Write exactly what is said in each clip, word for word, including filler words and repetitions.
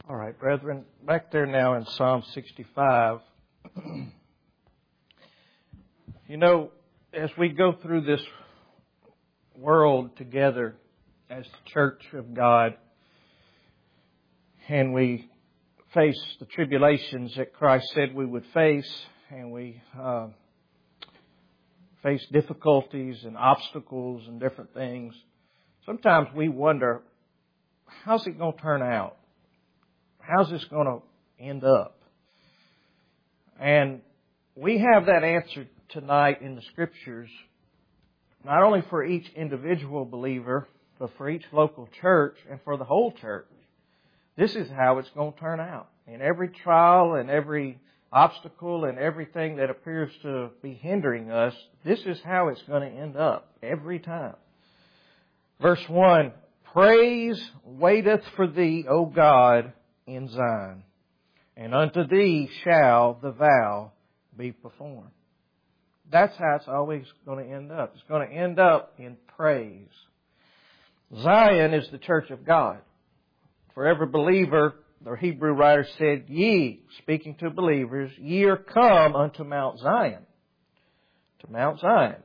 All right, brethren, back there now in Psalm sixty-five. You know, as we go through this world together as the church of God, and we face the tribulations that Christ said we would face, and we uh, face difficulties and obstacles and different things, sometimes we wonder, how's it going to turn out? How's this going to end up? And we have that answer tonight in the Scriptures, not only for each individual believer, but for each local church and for the whole church. This is how it's going to turn out. In every trial and every obstacle and everything that appears to be hindering us, this is how it's going to end up every time. Verse one, praise waiteth for thee, O God, in Zion, and unto thee shall the vow be performed. That's how it's always going to end up. It's going to end up in praise. Zion is the church of God. For every believer, the Hebrew writer said, ye, speaking to believers, ye are come unto Mount Zion, to Mount Zion,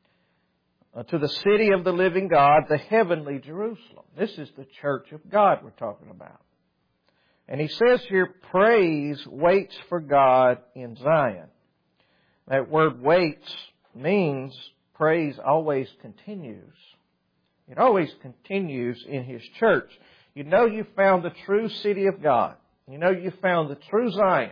to the city of the living God, the heavenly Jerusalem. This is the church of God we're talking about. And he says here, praise waits for God in Zion. That word waits means praise always continues. It always continues in His church. You know you found the true city of God. You know you found the true Zion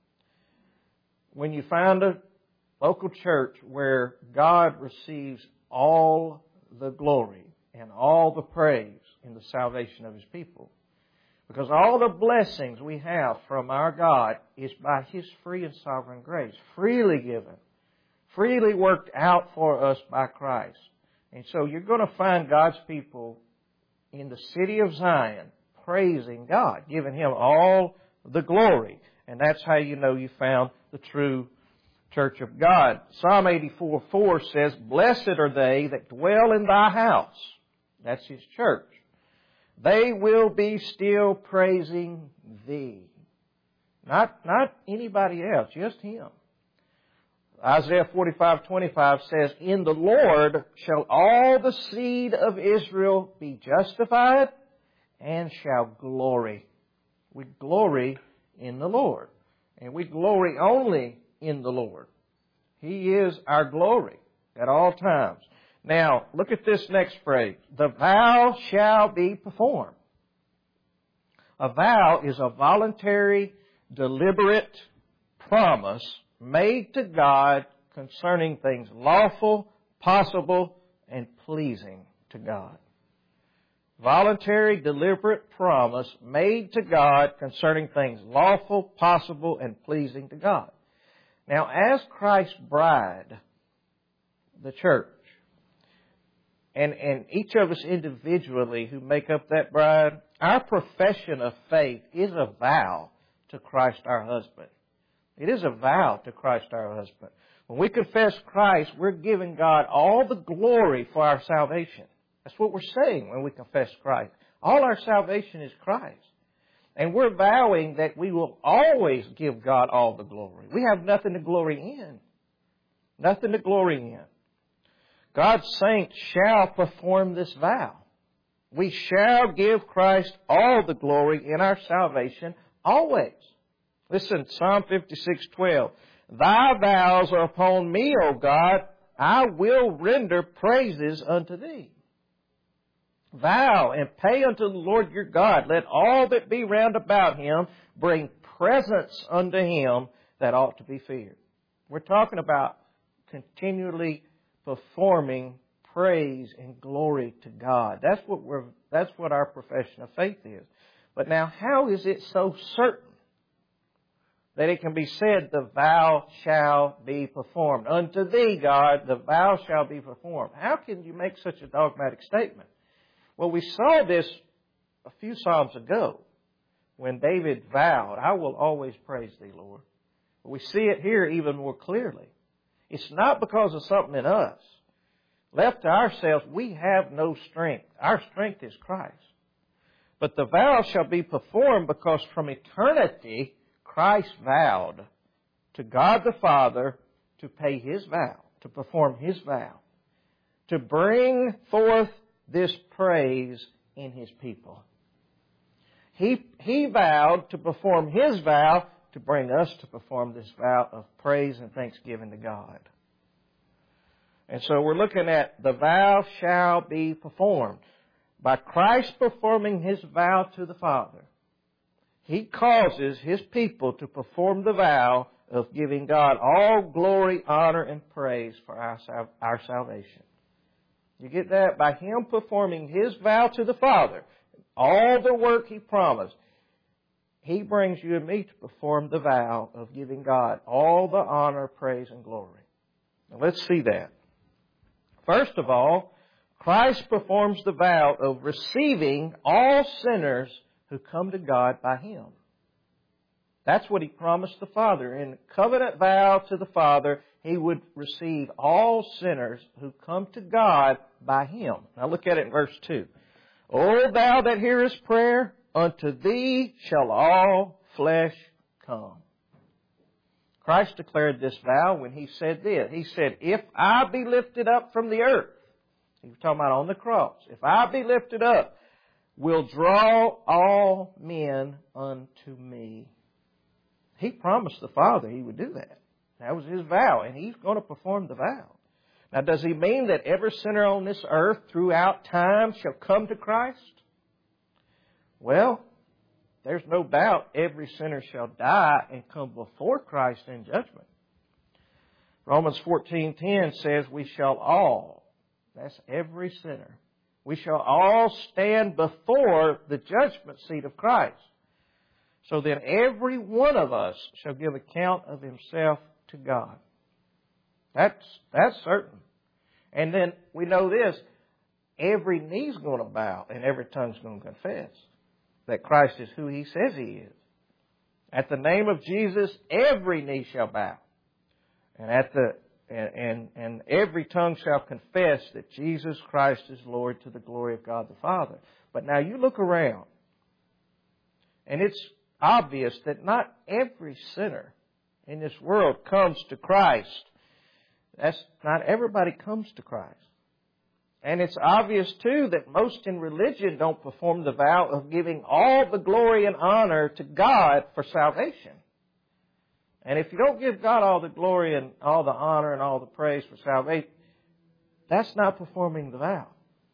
when you find a local church where God receives all the glory and all the praise in the salvation of His people. Because all the blessings we have from our God is by His free and sovereign grace, freely given, freely worked out for us by Christ. And so you're going to find God's people in the city of Zion praising God, giving Him all the glory. And that's how you know you found the true church of God. Psalm eighty-four four says, blessed are they that dwell in thy house. That's His church. They will be still praising thee. Not, not anybody else, just Him. Isaiah forty-five twenty-five says, in the Lord shall all the seed of Israel be justified and shall glory. We glory in the Lord. And we glory only in the Lord. He is our glory at all times. Now, look at this next phrase. The vow shall be performed. A vow is a voluntary, deliberate promise made to God concerning things lawful, possible, and pleasing to God. Voluntary, deliberate promise made to God concerning things lawful, possible, and pleasing to God. Now, as Christ's bride, the church, And, and each of us individually who make up that bride, our profession of faith is a vow to Christ our husband. It is a vow to Christ our husband. When we confess Christ, we're giving God all the glory for our salvation. That's what we're saying when we confess Christ. All our salvation is Christ. And we're vowing that we will always give God all the glory. We have nothing to glory in. Nothing to glory in. God's saints shall perform this vow. We shall give Christ all the glory in our salvation always. Listen, Psalm fifty-six twelve. Thy vows are upon me, O God. I will render praises unto thee. Vow and pay unto the Lord your God. Let all that be round about Him bring presents unto Him that ought to be feared. We're talking about continually performing praise and glory to God. That's what we're, that's what our profession of faith is. But now, how is it so certain that it can be said, the vow shall be performed? Unto thee, God, the vow shall be performed. How can you make such a dogmatic statement? Well, we saw this a few Psalms ago when David vowed, I will always praise thee, Lord. But we see it here even more clearly. It's not because of something in us. Left to ourselves, we have no strength. Our strength is Christ. But the vow shall be performed because from eternity Christ vowed to God the Father to pay His vow, to perform His vow, to bring forth this praise in His people. He, he vowed to perform His vow to bring us to perform this vow of praise and thanksgiving to God. And so we're looking at the vow shall be performed. By Christ performing His vow to the Father, He causes His people to perform the vow of giving God all glory, honor, and praise for our, our salvation. You get that? By Him performing His vow to the Father, all the work He promised, He brings you and me to perform the vow of giving God all the honor, praise, and glory. Now let's see that. First of all, Christ performs the vow of receiving all sinners who come to God by Him. That's what He promised the Father. In the covenant vow to the Father, He would receive all sinners who come to God by Him. Now look at it in verse two. O thou that hearest prayer, unto thee shall all flesh come. Christ declared this vow when He said this. He said, if I be lifted up from the earth, He was talking about on the cross, if I be lifted up, will draw all men unto me. He promised the Father He would do that. That was His vow, and He's going to perform the vow. Now, does He mean that every sinner on this earth throughout time shall come to Christ? Well, there's no doubt every sinner shall die and come before Christ in judgment. Romans fourteen ten says we shall all, that's every sinner, we shall all stand before the judgment seat of Christ. So then every one of us shall give account of himself to God. That's, that's certain. And then we know this, every knee's going to bow and every tongue's going to confess that Christ is who He says He is. At the name of Jesus, every knee shall bow. And at the and, and, and every tongue shall confess that Jesus Christ is Lord to the glory of God the Father. But now you look around, and it's obvious that not every sinner in this world comes to Christ. That's not everybody comes to Christ. And it's obvious, too, that most in religion don't perform the vow of giving all the glory and honor to God for salvation. And if you don't give God all the glory and all the honor and all the praise for salvation, that's not performing the vow.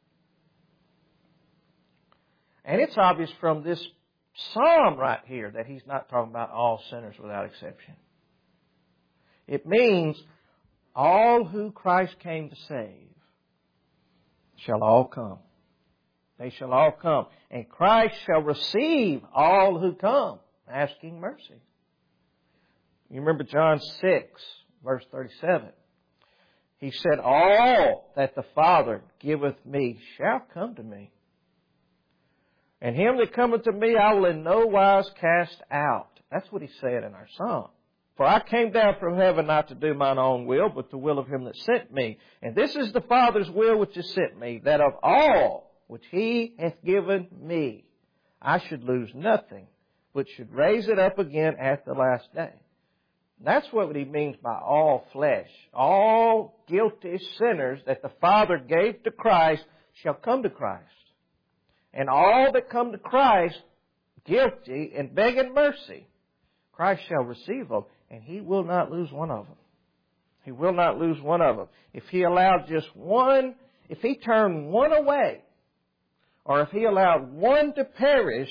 And it's obvious from this psalm right here that he's not talking about all sinners without exception. It means all who Christ came to save shall all come. They shall all come. And Christ shall receive all who come, asking mercy. You remember John six, verse thirty-seven. He said, all that the Father giveth me shall come to me. And him that cometh to me I will in no wise cast out. That's what he said in our psalm. For I came down from heaven not to do mine own will, but the will of him that sent me. And this is the Father's will which has sent me, that of all which he hath given me, I should lose nothing, but should raise it up again at the last day. That's what he means by all flesh. All guilty sinners that the Father gave to Christ shall come to Christ. And all that come to Christ, guilty and begging mercy, Christ shall receive them, and He will not lose one of them. He will not lose one of them. If He allowed just one, if He turned one away, or if He allowed one to perish,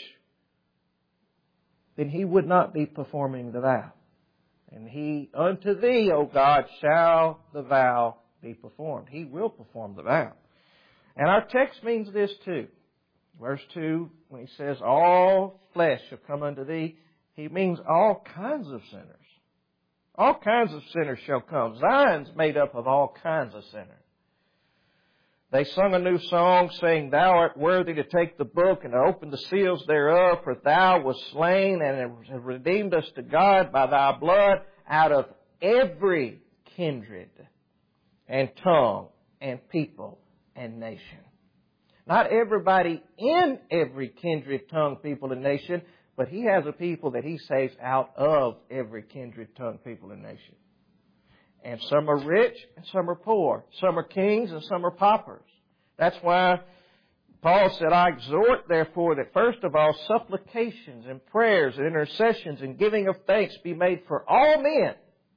then He would not be performing the vow. And He, unto Thee, O God, shall the vow be performed. He will perform the vow. And our text means this too. Verse two, when He says, all flesh shall come unto Thee, He means all kinds of sinners. All kinds of sinners shall come. Zion's made up of all kinds of sinners. They sung a new song saying, Thou art worthy to take the book and to open the seals thereof, for Thou wast slain and hast redeemed us to God by Thy blood out of every kindred and tongue and people and nation. Not everybody in every kindred, tongue, people, and nation, but He has a people that He saves out of every kindred, tongue, people, and nation. And some are rich and some are poor. Some are kings and some are paupers. That's why Paul said, I exhort, therefore, that first of all, supplications and prayers and intercessions and giving of thanks be made for all men,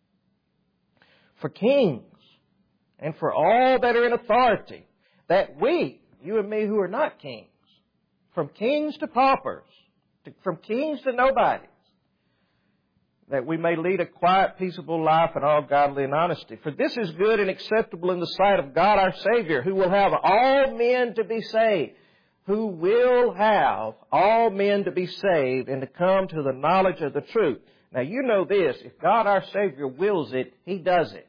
for kings, and for all that are in authority, that we, you and me who are not kings, from kings to paupers, to, from kings to nobodies, that we may lead a quiet, peaceable life in all godly and honesty. For this is good and acceptable in the sight of God our Savior, who will have all men to be saved, who will have all men to be saved and to come to the knowledge of the truth. Now you know this, if God our Savior wills it, He does it.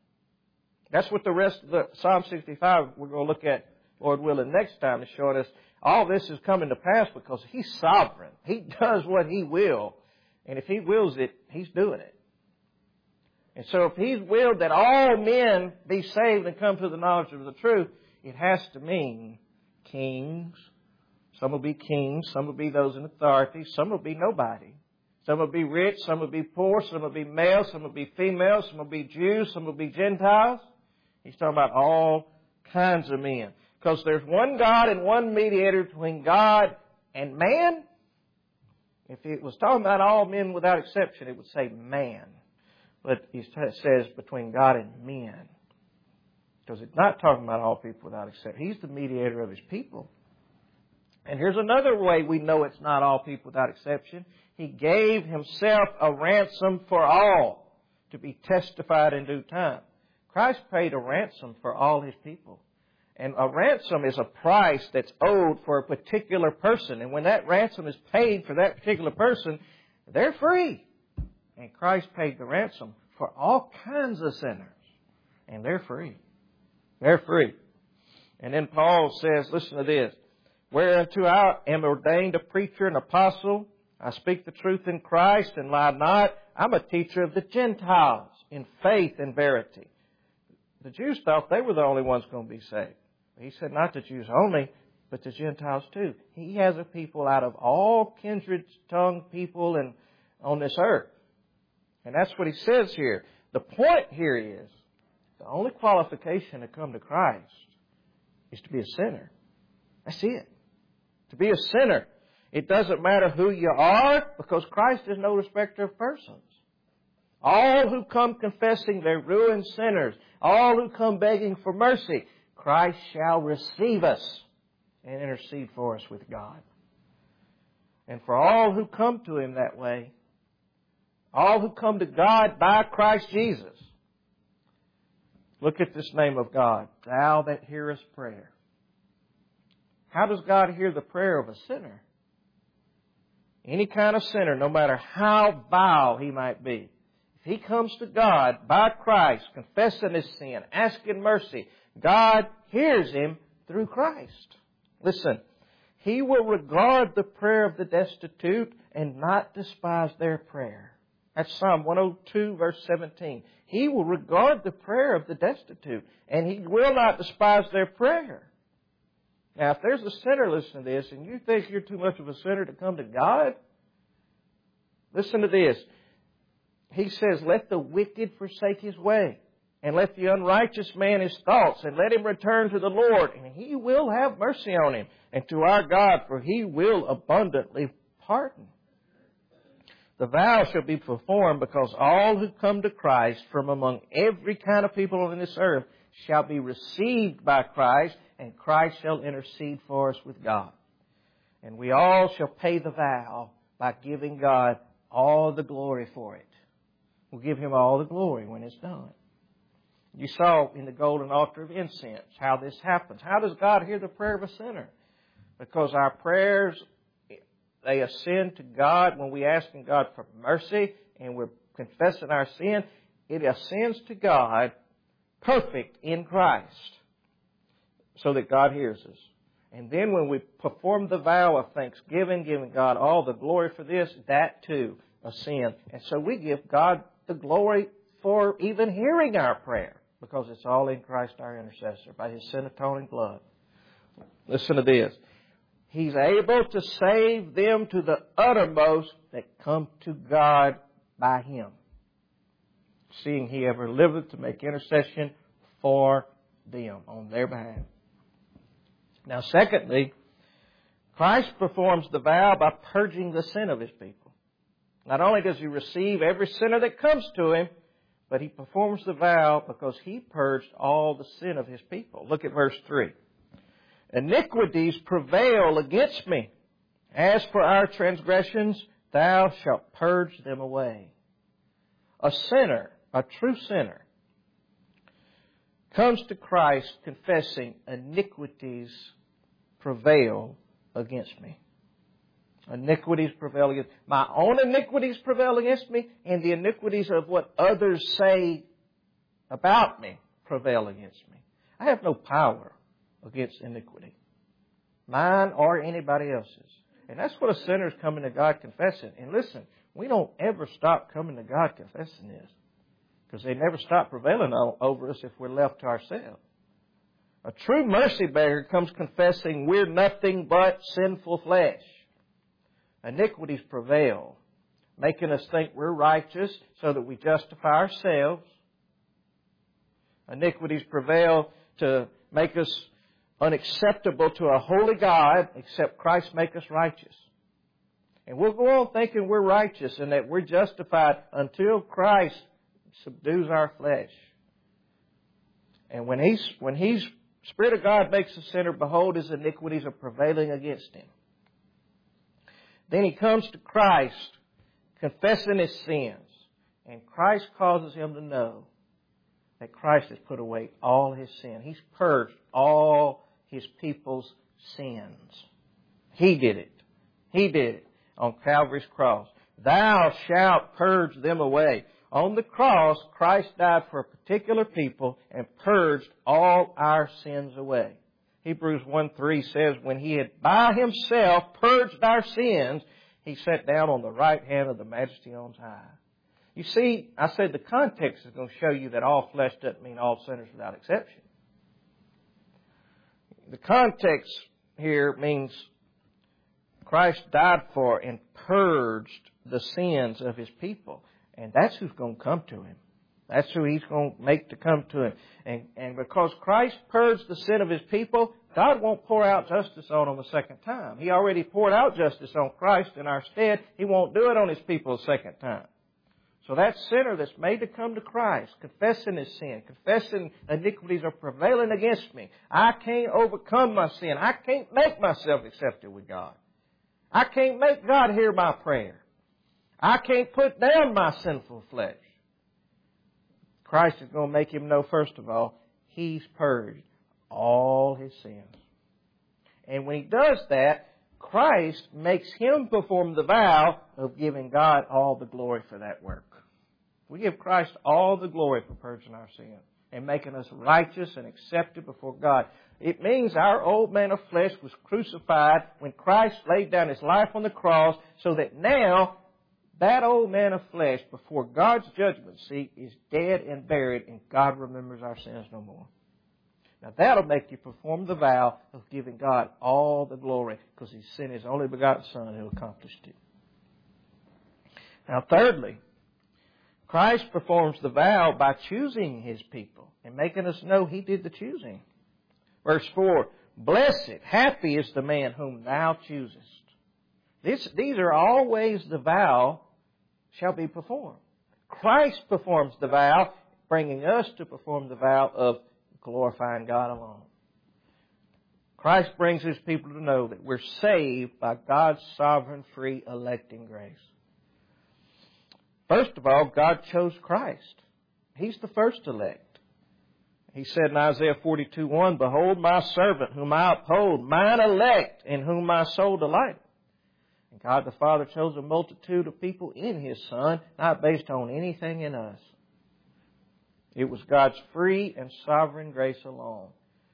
That's what the rest of the Psalm sixty-five we're going to look at, Lord willing, next time is showing us all this is coming to pass because He's sovereign. He does what He will. And if He wills it, He's doing it. And so if He's willed that all men be saved and come to the knowledge of the truth, it has to mean kings. Some will be kings. Some will be those in authority. Some will be nobody. Some will be rich. Some will be poor. Some will be male. Some will be female. Some will be Jews. Some will be Gentiles. He's talking about all kinds of men. Because there's one God and one mediator between God and man. If it was talking about all men without exception, it would say man. But it says between God and men. Because it's not talking about all people without exception. He's the mediator of His people. And here's another way we know it's not all people without exception. He gave Himself a ransom for all to be testified in due time. Christ paid a ransom for all His people. And a ransom is a price that's owed for a particular person. And when that ransom is paid for that particular person, they're free. And Christ paid the ransom for all kinds of sinners. And they're free. They're free. And then Paul says, listen to this. Whereunto I am ordained a preacher and apostle. I speak the truth in Christ and lie not. I'm a teacher of the Gentiles in faith and verity. The Jews thought they were the only ones going to be saved. He said not the Jews only, but the Gentiles too. He has a people out of all kindred, tongue, people and on this earth. And that's what he says here. The point here is, the only qualification to come to Christ is to be a sinner. That's it. To be a sinner. It doesn't matter who you are, because Christ is no respecter of persons. All who come confessing they're ruined sinners, all who come begging for mercy, Christ shall receive us and intercede for us with God. And for all who come to Him that way, all who come to God by Christ Jesus, look at this name of God, Thou that hearest prayer. How does God hear the prayer of a sinner? Any kind of sinner, no matter how vile he might be. If he comes to God by Christ, confessing his sin, asking mercy, God hears him through Christ. Listen, He will regard the prayer of the destitute and not despise their prayer. That's Psalm one oh two, verse seventeen. He will regard the prayer of the destitute, and He will not despise their prayer. Now, if there's a sinner listening to this, and you think you're too much of a sinner to come to God, listen to this. He says, let the wicked forsake his way, and let the unrighteous man his thoughts, and let him return to the Lord, and He will have mercy on him, and to our God, for He will abundantly pardon. The vow shall be performed, because all who come to Christ from among every kind of people on this earth shall be received by Christ, and Christ shall intercede for us with God. And we all shall pay the vow by giving God all the glory for it. We'll give Him all the glory when it's done. You saw in the golden altar of incense how this happens. How does God hear the prayer of a sinner? Because our prayers, they ascend to God when we ask God for mercy and we're confessing our sin. It ascends to God perfect in Christ so that God hears us. And then when we perform the vow of thanksgiving, giving God all the glory for this, that too ascends. And so we give God the glory for even hearing our prayer, because it's all in Christ our intercessor by His sin atoning blood. Listen to this. He's able to save them to the uttermost that come to God by Him, seeing He ever liveth to make intercession for them on their behalf. Now, secondly, Christ performs the vow by purging the sin of His people. Not only does He receive every sinner that comes to Him, but He performs the vow because He purged all the sin of His people. Look at verse three. Iniquities prevail against me. As for our transgressions, Thou shalt purge them away. A sinner, a true sinner, comes to Christ confessing, iniquities prevail against me. Iniquities prevail against me. My own iniquities prevail against me, and the iniquities of what others say about me prevail against me. I have no power against iniquity, mine or anybody else's. And that's what a sinner is coming to God confessing. And listen, we don't ever stop coming to God confessing this, because they never stop prevailing over us if we're left to ourselves. A true mercy bearer comes confessing we're nothing but sinful flesh. Iniquities prevail, making us think we're righteous so that we justify ourselves. Iniquities prevail to make us unacceptable to a holy God, except Christ make us righteous. And we'll go on thinking we're righteous and that we're justified until Christ subdues our flesh. And when He's, when He's, Spirit of God makes a sinner, behold, his iniquities are prevailing against him. Then he comes to Christ, confessing his sins. And Christ causes him to know that Christ has put away all his sin. He's purged all His people's sins. He did it. He did it on Calvary's cross. Thou shalt purge them away. On the cross, Christ died for a particular people and purged all our sins away. Hebrews one three says, when He had by Himself purged our sins, He sat down on the right hand of the Majesty on high. You see, I said the context is going to show you that all flesh doesn't mean all sinners without exception. The context here means Christ died for and purged the sins of His people. And that's who's going to come to Him. That's who He's going to make to come to Him. And, and because Christ purged the sin of His people, God won't pour out justice on them a second time. He already poured out justice on Christ in our stead. He won't do it on His people a second time. So that sinner that's made to come to Christ, confessing his sin, confessing iniquities are prevailing against me. I can't overcome my sin. I can't make myself accepted with God. I can't make God hear my prayer. I can't put down my sinful flesh. Christ is going to make him know, first of all, He's purged all his sins. And when He does that, Christ makes him perform the vow of giving God all the glory for that work. We give Christ all the glory for purging our sins and making us righteous and accepted before God. It means our old man of flesh was crucified when Christ laid down His life on the cross, so that now that old man of flesh before God's judgment seat is dead and buried, and God remembers our sins no more. Now that'll make you perform the vow of giving God all the glory, because He sent His only begotten Son who accomplished it. Now thirdly, Christ performs the vow by choosing His people and making us know He did the choosing. Verse four, blessed, happy is the man whom Thou choosest. This, these are always the vow shall be performed. Christ performs the vow, bringing us to perform the vow of glorifying God alone. Christ brings His people to know that we're saved by God's sovereign, free, electing grace. First of all, God chose Christ. He's the first elect. He said in Isaiah forty-two one, behold my servant whom I uphold, mine elect in whom my soul delighteth. And God the Father chose a multitude of people in His Son, not based on anything in us. It was God's free and sovereign grace alone.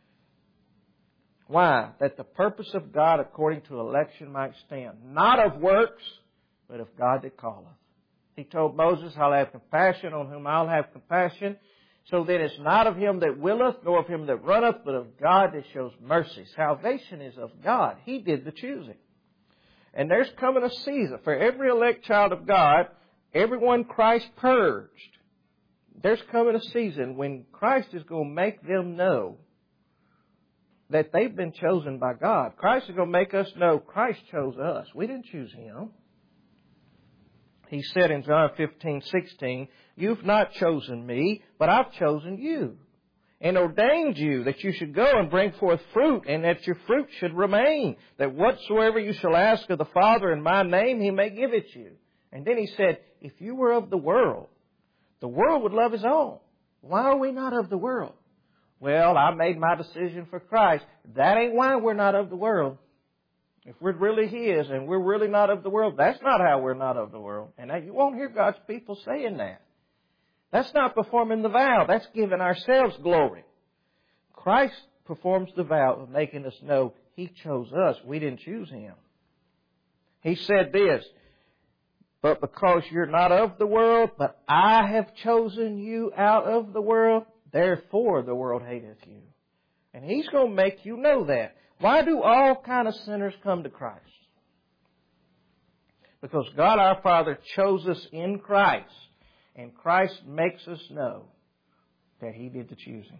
Why? That the purpose of God according to election might stand, not of works, but of God that calleth. He told Moses, I'll have compassion on whom I'll have compassion, So then it's not of him that willeth, nor of him that runneth, but of God that shows mercy. Salvation is of God. He did the choosing. And there's coming a season for every elect child of God, everyone Christ purged. There's coming a season when Christ is going to make them know that they've been chosen by God. Christ is going to make us know Christ chose us. We didn't choose Him. He said in John fifteen sixteen, "You've not chosen me, but I've chosen you, and ordained you that you should go and bring forth fruit, and that your fruit should remain, that whatsoever you shall ask of the Father in my name, He may give it you." And then He said, if you were of the world, the world would love His own. Why are we not of the world? Well, I made my decision for Christ. That ain't why we're not of the world. If we're really His and we're really not of the world, that's not how we're not of the world. And you won't hear God's people saying that. That's not performing the vow. That's giving ourselves glory. Christ performs the vow of making us know He chose us. We didn't choose Him. He said this, "But because you're not of the world, but I have chosen you out of the world, therefore the world hateth you." And He's going to make you know that. Why do all kind of sinners come to Christ? Because God our Father chose us in Christ. And Christ makes us know that He did the choosing.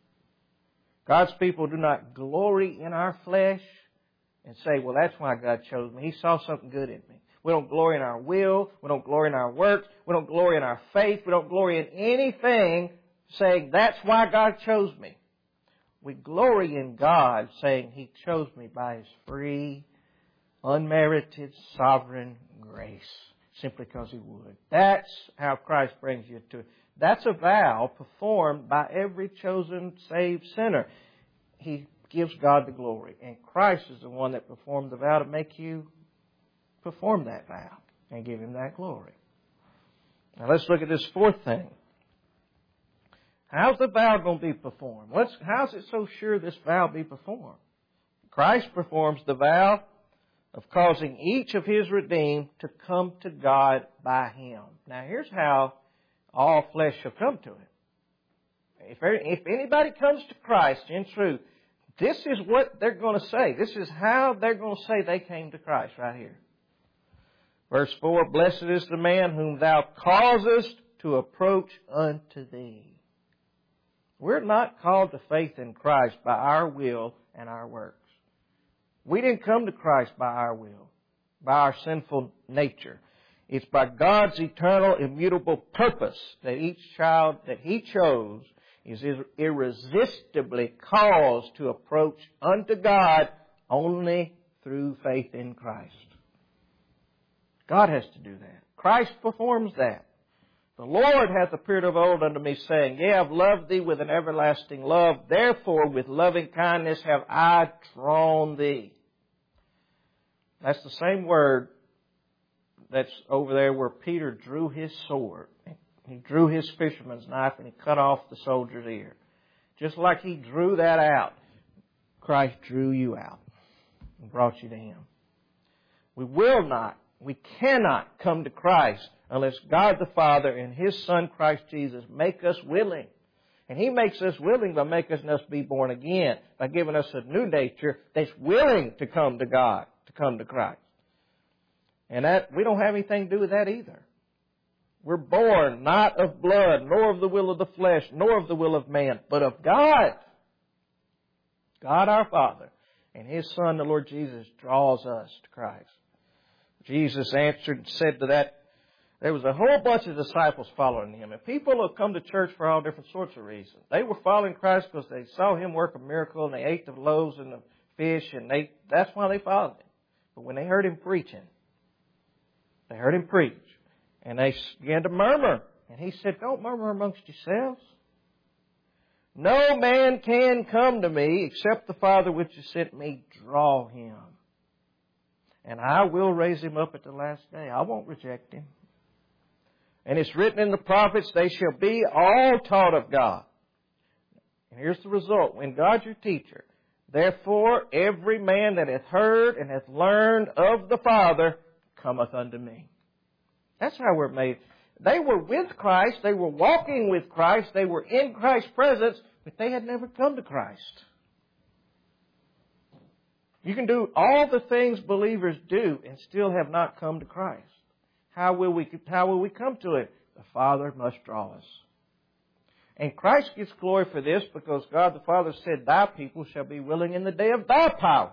God's people do not glory in our flesh and say, well, that's why God chose me. He saw something good in me. We don't glory in our will. We don't glory in our works. We don't glory in our faith. We don't glory in anything saying, that's why God chose me. We glory in God saying He chose me by His free, unmerited, sovereign grace. Simply because He would. That's how Christ brings you to it. That's a vow performed by every chosen, saved sinner. He gives God the glory. And Christ is the one that performed the vow to make you perform that vow and give Him that glory. Now let's look at this fourth thing. How's the vow going to be performed? What's, how's it so sure this vow be performed? Christ performs the vow of causing each of His redeemed to come to God by Him. Now here's how all flesh shall come to it. If, if anybody comes to Christ in truth, this is what they're going to say. This is how they're going to say they came to Christ right here. Verse four, "Blessed is the man whom Thou causest to approach unto Thee." We're not called to faith in Christ by our will and our works. We didn't come to Christ by our will, by our sinful nature. It's by God's eternal, immutable purpose that each child that He chose is irresistibly caused to approach unto God only through faith in Christ. God has to do that. Christ performs that. "The Lord hath appeared of old unto me, saying, Yea, I've loved thee with an everlasting love. Therefore, with loving kindness have I drawn thee." That's the same word that's over there where Peter drew his sword. He drew his fisherman's knife and he cut off the soldier's ear. Just like He drew that out, Christ drew you out and brought you to Him. We will not, we cannot come to Christ unless God the Father and His Son Christ Jesus make us willing. And He makes us willing by making us be born again, by giving us a new nature that's willing to come to God, to come to Christ. And that we don't have anything to do with that either. We're born not of blood, nor of the will of the flesh, nor of the will of man, but of God. God our Father and His Son, the Lord Jesus, draws us to Christ. Jesus answered and said to that, there was a whole bunch of disciples following Him. And people have come to church for all different sorts of reasons. They were following Christ because they saw Him work a miracle and they ate the loaves and the fish, and they that's why they followed Him. But when they heard Him preaching, they heard Him preach, and they began to murmur. And He said, don't murmur amongst yourselves. No man can come to me except the Father which has sent me draw him. And I will raise him up at the last day. I won't reject him. And it's written in the prophets, they shall be all taught of God. And here's the result. When God's your teacher, therefore every man that hath heard and hath learned of the Father cometh unto me. That's how we're made. They were with Christ. They were walking with Christ. They were in Christ's presence, but they had never come to Christ. You can do all the things believers do and still have not come to Christ. How will we, how will we come to it? The Father must draw us. And Christ gets glory for this because God the Father said, Thy people shall be willing in the day of Thy power.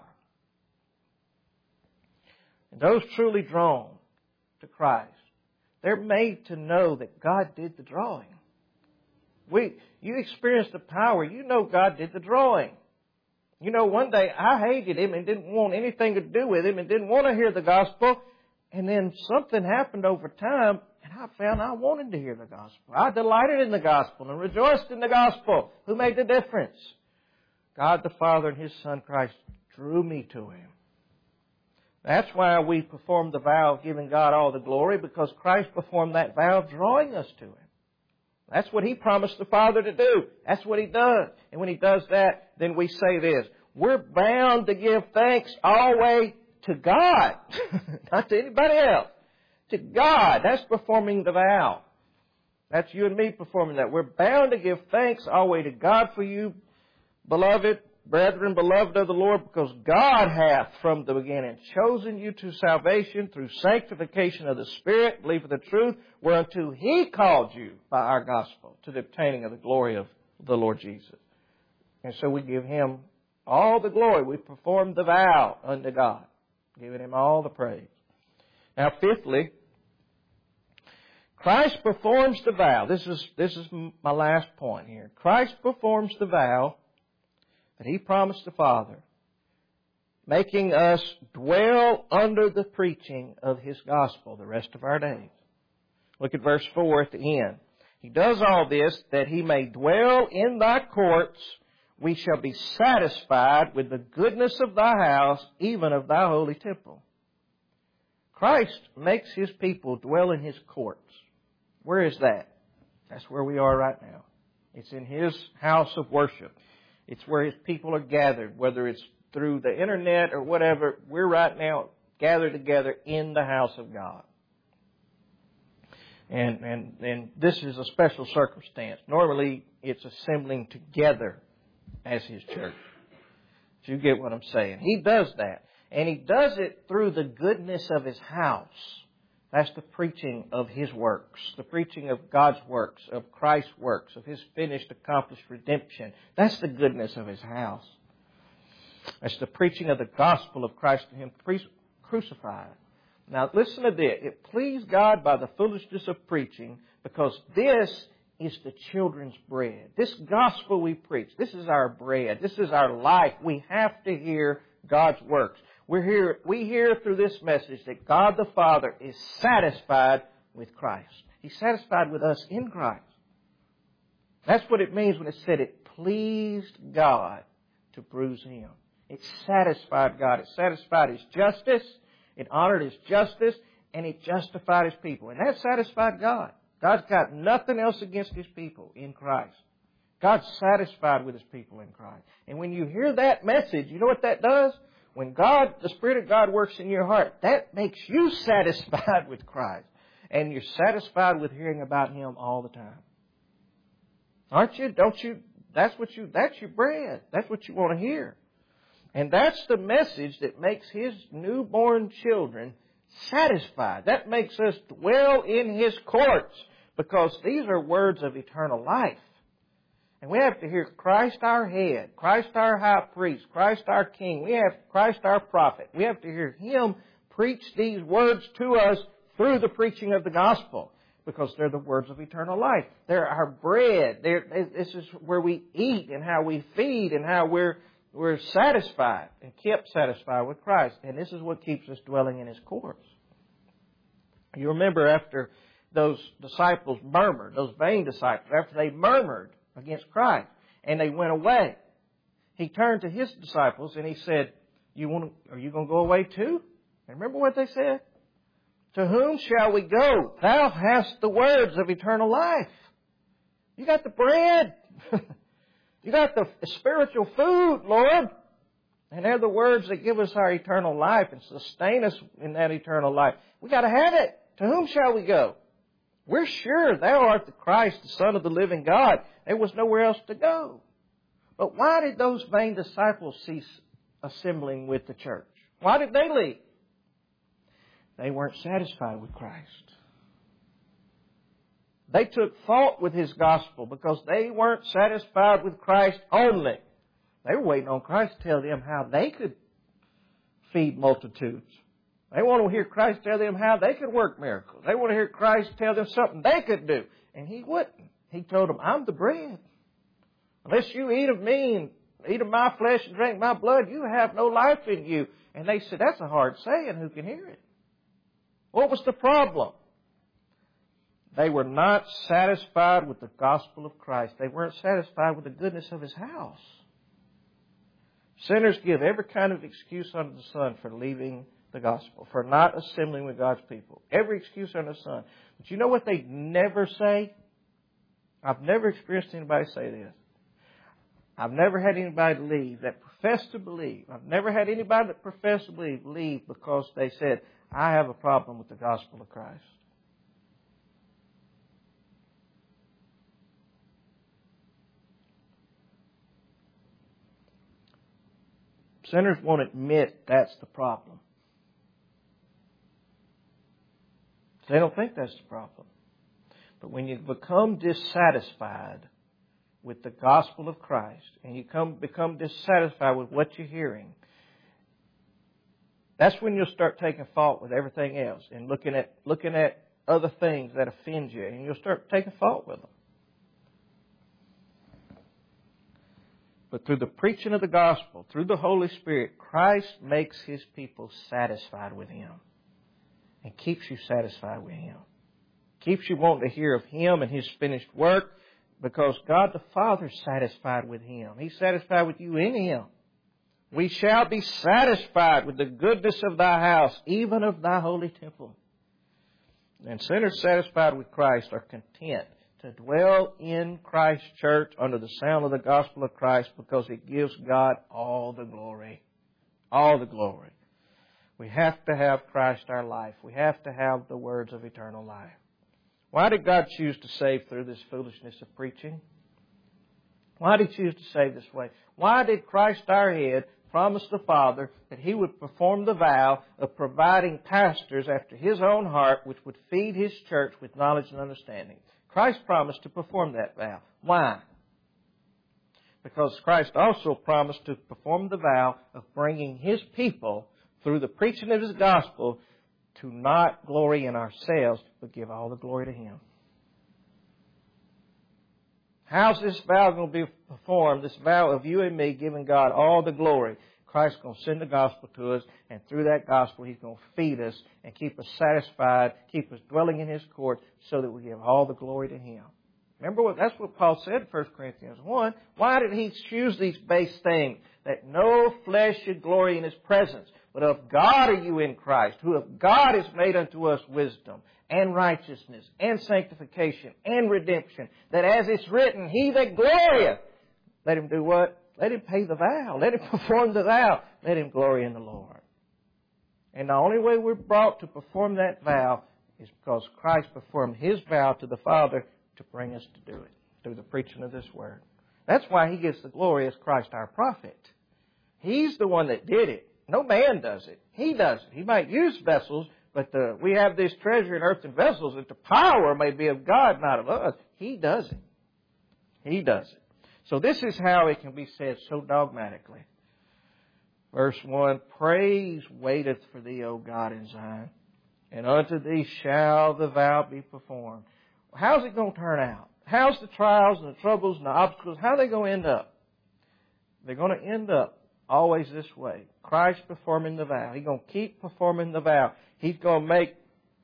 And those truly drawn to Christ, they're made to know that God did the drawing. We, you experience the power, you know God did the drawing. You know, one day I hated Him and didn't want anything to do with Him and didn't want to hear the gospel. And then something happened over time and I found I wanted to hear the gospel. I delighted in the gospel and rejoiced in the gospel. Who made the difference? God the Father and His Son Christ drew me to Him. That's why we perform the vow of giving God all the glory, because Christ performed that vow of drawing us to Him. That's what He promised the Father to do. That's what He does. And when He does that, then we say this: we're bound to give thanks always to God, not to anybody else. To God. That's performing the vow. That's you and me performing that. We're bound to give thanks always to God for you, beloved, brethren, beloved of the Lord, because God hath from the beginning chosen you to salvation through sanctification of the Spirit, belief of the truth, whereunto He called you by our gospel to the obtaining of the glory of the Lord Jesus. And so we give Him all the glory. We perform the vow unto God, giving Him all the praise. Now, fifthly, Christ performs the vow. This is, this is my last point here. Christ performs the vow that He promised the Father, making us dwell under the preaching of His gospel the rest of our days. Look at verse four at the end. He does all this that He may dwell in Thy courts. We shall be satisfied with the goodness of Thy house, even of Thy holy temple. Christ makes His people dwell in His courts. Where is that? That's where we are right now. It's in His house of worship. It's where His people are gathered, whether it's through the internet or whatever. We're right now gathered together in the house of God. And, and, and this is a special circumstance. Normally, it's assembling together as His church. If you get what I'm saying. He does that. And He does it through the goodness of His house. That's the preaching of His works, the preaching of God's works, of Christ's works, of His finished, accomplished redemption. That's the goodness of His house. That's the preaching of the gospel of Christ and Him crucified. Now listen to this. It pleased God by the foolishness of preaching, because this is the children's bread. This gospel we preach, this is our bread. This is our life. We have to hear God's works. We're here, we hear through this message that God the Father is satisfied with Christ. He's satisfied with us in Christ. That's what it means when it said it pleased God to bruise Him. It satisfied God. It satisfied His justice. It honored His justice. And it justified His people. And that satisfied God. God's got nothing else against His people in Christ. God's satisfied with His people in Christ. And when you hear that message, you know what that does? When God, the Spirit of God works in your heart, that makes you satisfied with Christ. And you're satisfied with hearing about Him all the time. Aren't you? Don't you? That's what you, that's your bread. That's what you want to hear. And that's the message that makes His newborn children satisfied. That makes us dwell in His courts, because these are words of eternal life. And we have to hear Christ our head, Christ our high priest, Christ our king. We have Christ our prophet. We have to hear Him preach these words to us through the preaching of the gospel, because they're the words of eternal life. They're our bread. They're, this is where we eat and how we feed and how we're, we're satisfied and kept satisfied with Christ. And this is what keeps us dwelling in His courts. You remember after those disciples murmured, those vain disciples, after they murmured against Christ, and they went away, He turned to His disciples and He said, "You want to, are you going to go away too?" And remember what they said? "To whom shall we go? Thou hast the words of eternal life." You got the bread. You got the spiritual food, Lord. And they're the words that give us our eternal life and sustain us in that eternal life. We got to have it. To whom shall we go? We're sure thou art the Christ, the Son of the living God. There was nowhere else to go. But why did those vain disciples cease assembling with the church? Why did they leave? They weren't satisfied with Christ. They took fault with His gospel because they weren't satisfied with Christ only. They were waiting on Christ to tell them how they could feed multitudes. They want to hear Christ tell them how they could work miracles. They want to hear Christ tell them something they could do. And He wouldn't. He told them, I'm the bread. Unless you eat of me and eat of my flesh and drink my blood, you have no life in you. And they said, that's a hard saying. Who can hear it? What was the problem? They were not satisfied with the gospel of Christ. They weren't satisfied with the goodness of His house. Sinners give every kind of excuse under the sun for leaving the gospel, for not assembling with God's people. Every excuse under the sun. But you know what they never say? I've never experienced anybody say this. I've never had anybody leave that professed to believe. I've never had anybody that professed to believe leave because they said, I have a problem with the gospel of Christ. Sinners won't admit that's the problem. They don't think that's the problem. But when you become dissatisfied with the gospel of Christ and you come, become dissatisfied with what you're hearing, that's when you'll start taking fault with everything else and looking at looking at other things that offend you, and you'll start taking fault with them. But through the preaching of the gospel, through the Holy Spirit, Christ makes His people satisfied with Him and keeps you satisfied with Him. Keeps you wanting to hear of Him and His finished work because God the Father is satisfied with Him. He's satisfied with you in Him. We shall be satisfied with the goodness of Thy house, even of Thy holy temple. And sinners satisfied with Christ are content to dwell in Christ's church under the sound of the gospel of Christ because it gives God all the glory. All the glory. We have to have Christ our life. We have to have the words of eternal life. Why did God choose to save through this foolishness of preaching? Why did He choose to save this way? Why did Christ our head promise the Father that He would perform the vow of providing pastors after His own heart which would feed His church with knowledge and understanding? Christ promised to perform that vow. Why? Because Christ also promised to perform the vow of bringing His people through the preaching of His gospel to not glory in ourselves, but give all the glory to Him. How's this vow going to be performed? This vow of you and me giving God all the glory. Christ's going to send the gospel to us, and through that gospel He's going to feed us and keep us satisfied, keep us dwelling in His court so that we give all the glory to Him. Remember, what that's what Paul said in First Corinthians one. Why did he choose these base things? That no flesh should glory in His presence. But of God are you in Christ, who of God is made unto us wisdom and righteousness and sanctification and redemption. That as it's written, he that glorieth, let him do what? Let him pay the vow. Let him perform the vow. Let him glory in the Lord. And the only way we're brought to perform that vow is because Christ performed His vow to the Father to bring us to do it through the preaching of this Word. That's why He gets the glory as Christ our prophet. He's the one that did it. No man does it. He does it. He might use vessels, but the, we have this treasure in earthen vessels that the power may be of God, not of us. He does it. He does it. So this is how it can be said so dogmatically. Verse one, praise waiteth for thee, O God in Zion, and unto thee shall the vow be performed. How's it going to turn out? How's the trials and the troubles and the obstacles, how are they going to end up? They're going to end up always this way. Christ performing the vow. He's going to keep performing the vow. He's going to make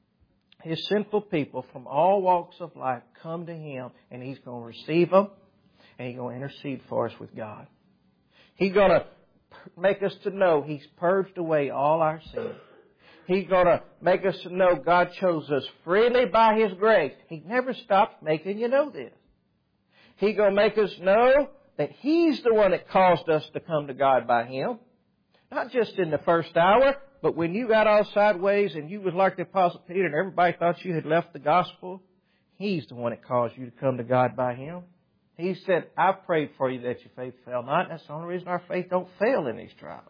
His sinful people from all walks of life come to Him, and He's going to receive them, and He's going to intercede for us with God. He's going to make us to know He's purged away all our sins. He's going to make us to know God chose us freely by His grace. He never stops making you know this. He's going to make us know that He's the one that caused us to come to God by Him. Not just in the first hour, but when you got all sideways and you was like the Apostle Peter and everybody thought you had left the gospel He's the one that caused you to come to God by Him. He said, I prayed for you that your faith fail not. That's the only reason our faith don't fail in these trials.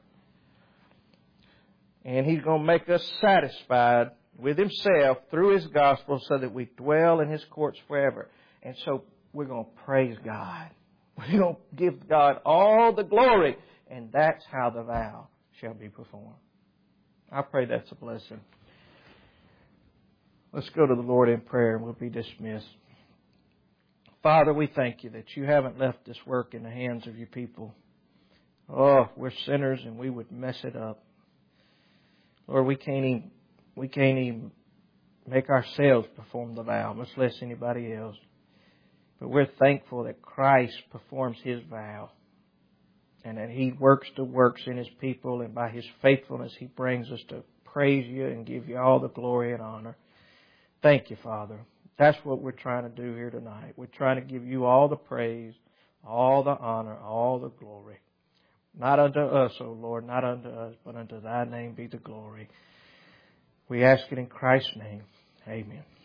And He's going to make us satisfied with Himself through His gospel so that we dwell in His courts forever. And so we're going to praise God. We're going to give God all the glory. And that's how the vow shall be performed. I pray that's a blessing. Let's go to the Lord in prayer and we'll be dismissed. Father, we thank You that You haven't left this work in the hands of Your people. Oh, we're sinners and we would mess it up. Lord, we can't even, we can't even make ourselves perform the vow, much less anybody else. But we're thankful that Christ performs His vow and that He works the works in His people, and by His faithfulness He brings us to praise You and give You all the glory and honor. Thank You, Father. That's what we're trying to do here tonight. We're trying to give You all the praise, all the honor, all the glory. Not unto us, O Lord, not unto us, but unto Thy name be the glory. We ask it in Christ's name. Amen.